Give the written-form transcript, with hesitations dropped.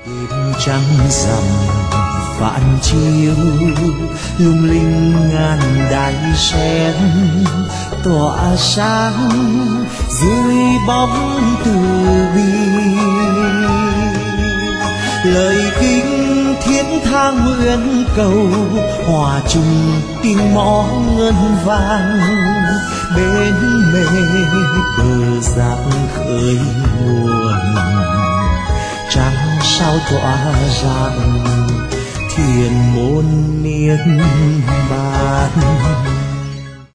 đêm trăng rằm vạn chiếu lung linh ngàn đài sen tỏa sáng dưới bóng từ bi. Lời kinh thiết tha nguyện cầu hòa chung tiếng mõ ngân vang bên mê bờ giác khơi nguồn. Trăng sao tỏa rạng thiền môn niết bàn.